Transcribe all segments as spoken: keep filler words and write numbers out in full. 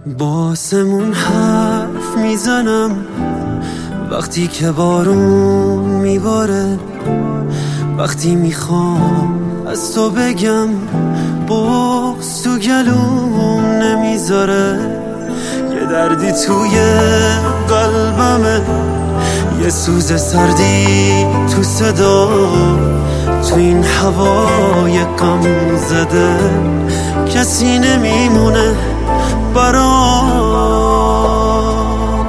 باسمون حرف میزنم وقتی که بارون میباره، وقتی میخوام از تو بگم بغض تو گلوم نمیذاره. یه دردی توی قلبمه، یه سوز سردی تو صدا، تو این هوای غم زده کسی نمیمونه برام.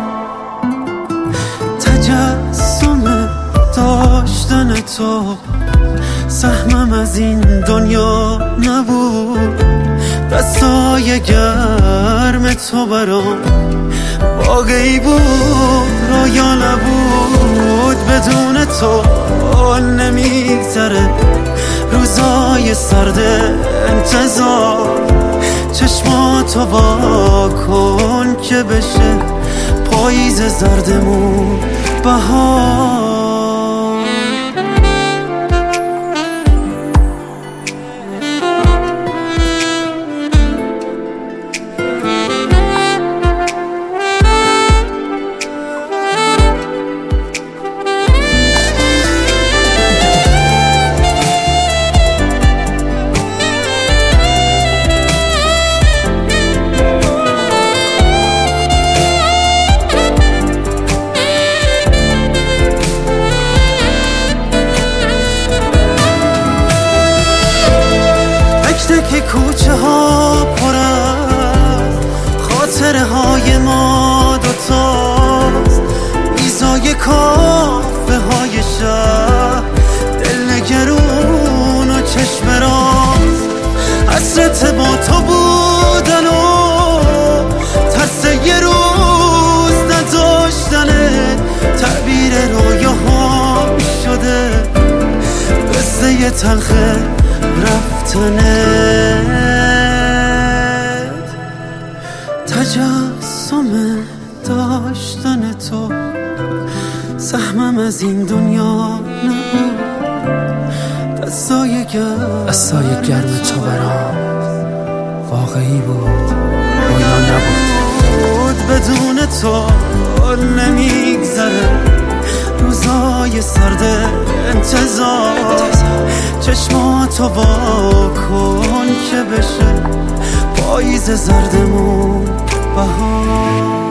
تجسم داشتن تو سهمم از این دنیا نبود، دستای گرم تو برام واقعی بود رویا نبود. بدون تو نمیگذره روزای سرد انتظار، چشماتو وا کن که بشه پاییز زردمون بهار. که کوچه ها پر از خاطره های ما دوتاست، میزای کافه های شهر دلنگرون و چشم راست، حسرت با تو بودن و ترس یه روز نداشتنه، تعبیر رویاهام شده قصه تلخه رفتنت. تجسم داشتن تو سهمم از این دنیا نبود، دستای گرم دستای گرم تو برام واقعی بود رویا نبود. بدون تو نمیگذره روزای سرد انتظار، چشماتو وا کن که بشه پاییز زردمون بهار.